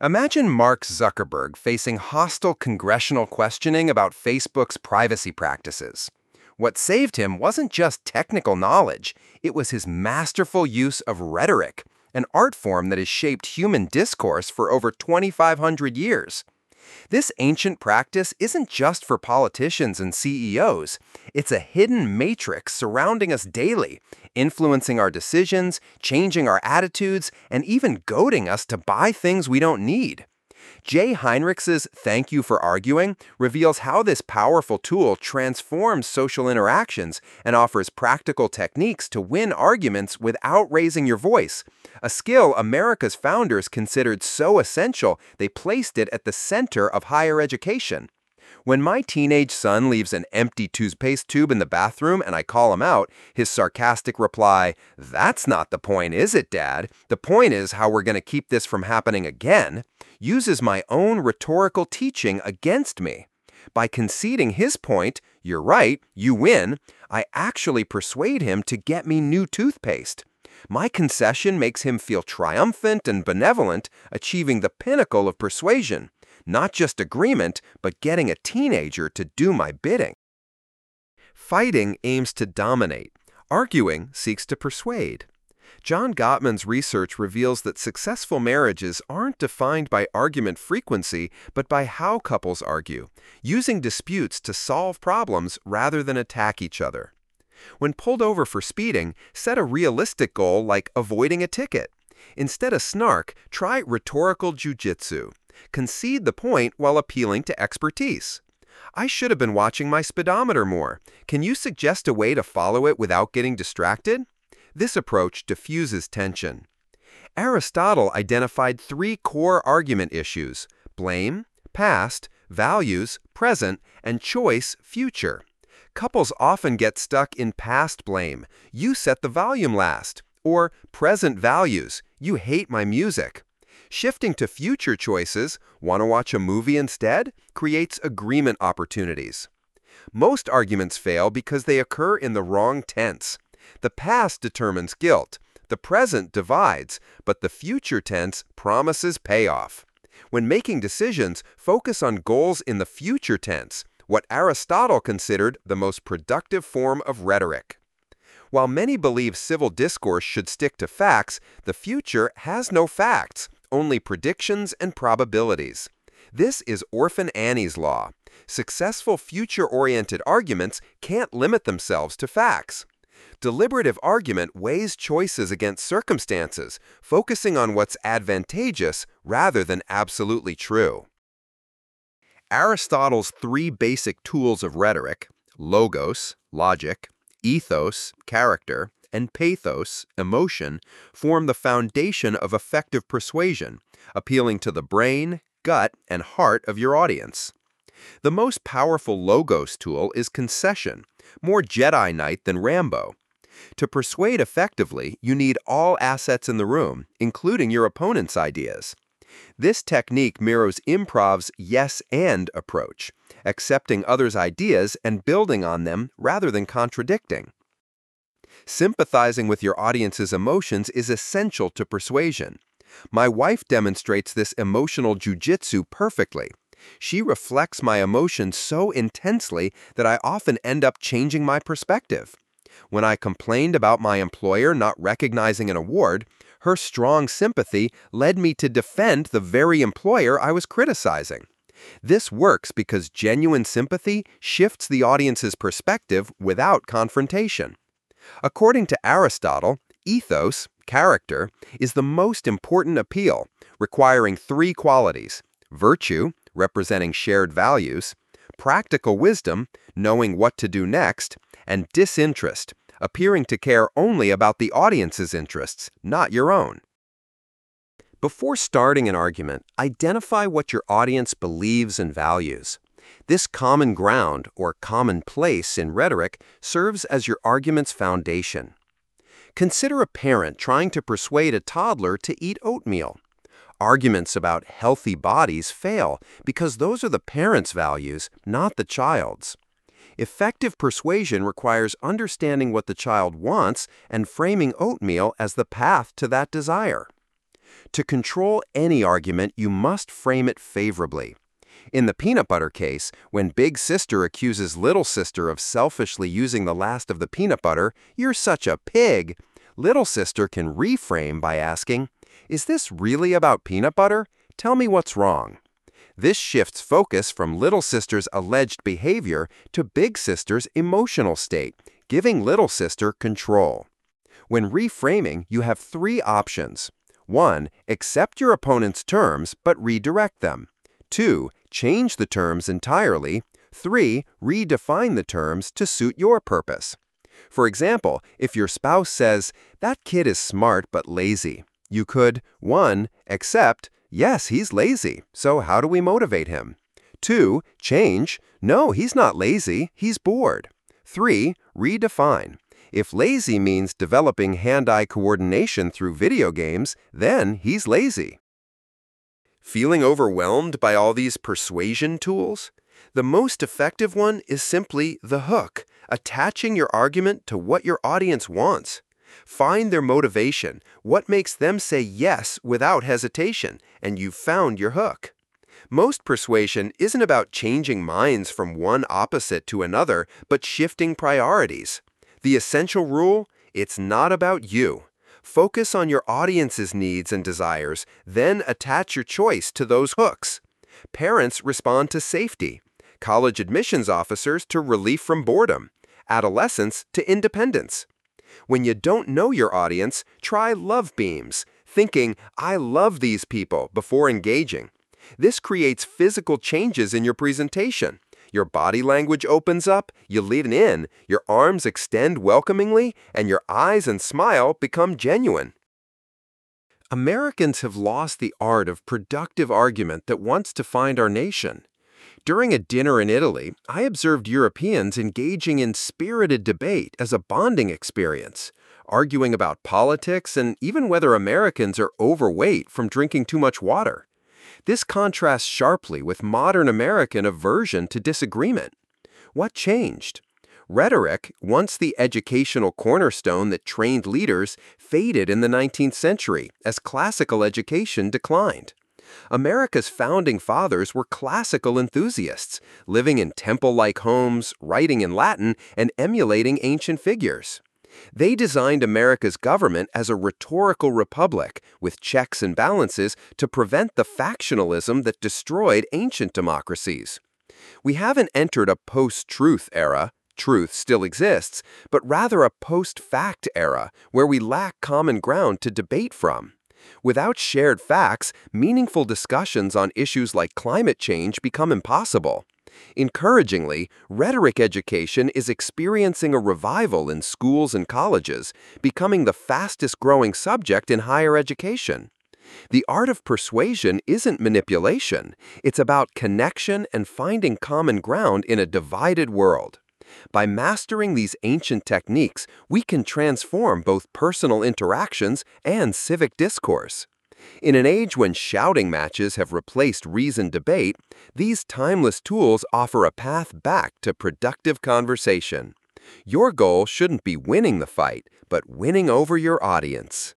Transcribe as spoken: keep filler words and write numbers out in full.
Imagine Mark Zuckerberg facing hostile congressional questioning about Facebook's privacy practices. What saved him wasn't just technical knowledge, it was his masterful use of rhetoric, an art form that has shaped human discourse for over twenty-five hundred years. This ancient practice isn't just for politicians and C E Os. It's a hidden matrix surrounding us daily, influencing our decisions, changing our attitudes, and even goading us to buy things we don't need. Jay Heinrich's Thank You for Arguing reveals how this powerful tool transforms social interactions and offers practical techniques to win arguments without raising your voice, a skill America's founders considered so essential they placed it at the center of higher education. When my teenage son leaves an empty toothpaste tube in the bathroom and I call him out, his sarcastic reply, "That's not the point, is it, Dad? The point is how we're going to keep this from happening again," uses my own rhetorical teaching against me. By conceding his point, "You're right, you win," I actually persuade him to get me new toothpaste. My concession makes him feel triumphant and benevolent, achieving the pinnacle of persuasion. Not just agreement, but getting a teenager to do my bidding. Fighting aims to dominate. Arguing seeks to persuade. John Gottman's research reveals that successful marriages aren't defined by argument frequency, but by how couples argue, using disputes to solve problems rather than attack each other. When pulled over for speeding, set a realistic goal like avoiding a ticket. Instead of snark, try rhetorical jujitsu. Concede the point while appealing to expertise. "I should have been watching my speedometer more. Can you suggest a way to follow it without getting distracted?" This approach diffuses tension. Aristotle identified three core argument issues: blame, past, values, present, and choice, future. Couples often get stuck in past blame, "You set the volume last," or present values, "You hate my music." Shifting to future choices, "Want to watch a movie instead?" creates agreement opportunities. Most arguments fail because they occur in the wrong tense. The past determines guilt, the present divides, but the future tense promises payoff. When making decisions, focus on goals in the future tense, what Aristotle considered the most productive form of rhetoric. While many believe civil discourse should stick to facts, the future has no facts, only predictions and probabilities. This is Orphan Annie's law. Successful future-oriented arguments can't limit themselves to facts. Deliberative argument weighs choices against circumstances, focusing on what's advantageous rather than absolutely true. Aristotle's three basic tools of rhetoric, logos, logic, ethos, character, and pathos, emotion, form the foundation of effective persuasion, appealing to the brain, gut, and heart of your audience. The most powerful logos tool is concession, more Jedi Knight than Rambo. To persuade effectively, you need all assets in the room, including your opponent's ideas. This technique mirrors improv's yes-and approach, accepting others' ideas and building on them rather than contradicting. Sympathizing with your audience's emotions is essential to persuasion. My wife demonstrates this emotional jujitsu perfectly. She reflects my emotions so intensely that I often end up changing my perspective. When I complained about my employer not recognizing an award, her strong sympathy led me to defend the very employer I was criticizing. This works because genuine sympathy shifts the audience's perspective without confrontation. According to Aristotle, ethos, character, is the most important appeal, requiring three qualities: virtue, representing shared values; practical wisdom, knowing what to do next; and disinterest, appearing to care only about the audience's interests, not your own. Before starting an argument, identify what your audience believes and values. This common ground, or common place in rhetoric, serves as your argument's foundation. Consider a parent trying to persuade a toddler to eat oatmeal. Arguments about healthy bodies fail because those are the parent's values, not the child's. Effective persuasion requires understanding what the child wants and framing oatmeal as the path to that desire. To control any argument, you must frame it favorably. In the peanut butter case, when big sister accuses little sister of selfishly using the last of the peanut butter, "You're such a pig," little sister can reframe by asking, "Is this really about peanut butter? Tell me what's wrong." This shifts focus from little sister's alleged behavior to big sister's emotional state, giving little sister control. When reframing, you have three options. one. Accept your opponent's terms but redirect them. two. Change the terms entirely. three. Redefine the terms to suit your purpose. For example, if your spouse says, "That kid is smart but lazy," you could one. Accept, "Yes, he's lazy, so how do we motivate him?" two. Change, "No, he's not lazy, he's bored." three. Redefine. If lazy means developing hand-eye coordination through video games, then he's lazy. Feeling overwhelmed by all these persuasion tools? The most effective one is simply the hook, attaching your argument to what your audience wants. Find their motivation, what makes them say yes without hesitation, and you've found your hook. Most persuasion isn't about changing minds from one opposite to another, but shifting priorities. The essential rule? It's not about you. Focus on your audience's needs and desires, then attach your choice to those hooks. Parents respond to safety, college admissions officers to relief from boredom, adolescents to independence. When you don't know your audience, try love beams, thinking, "I love these people," before engaging. This creates physical changes in your presentation. Your body language opens up, you lean in, your arms extend welcomingly, and your eyes and smile become genuine. Americans have lost the art of productive argument that once defined our nation. During a dinner in Italy, I observed Europeans engaging in spirited debate as a bonding experience, arguing about politics and even whether Americans are overweight from drinking too much water. This contrasts sharply with modern American aversion to disagreement. What changed? Rhetoric, once the educational cornerstone that trained leaders, faded in the nineteenth century as classical education declined. America's founding fathers were classical enthusiasts, living in temple-like homes, writing in Latin, and emulating ancient figures. They designed America's government as a rhetorical republic with checks and balances to prevent the factionalism that destroyed ancient democracies. We haven't entered a post-truth era. Truth still exists, but rather a post-fact era where we lack common ground to debate from. Without shared facts, meaningful discussions on issues like climate change become impossible. Encouragingly, rhetoric education is experiencing a revival in schools and colleges, becoming the fastest-growing subject in higher education. The art of persuasion isn't manipulation. It's about connection and finding common ground in a divided world. By mastering these ancient techniques, we can transform both personal interactions and civic discourse. In an age when shouting matches have replaced reasoned debate, these timeless tools offer a path back to productive conversation. Your goal shouldn't be winning the fight, but winning over your audience.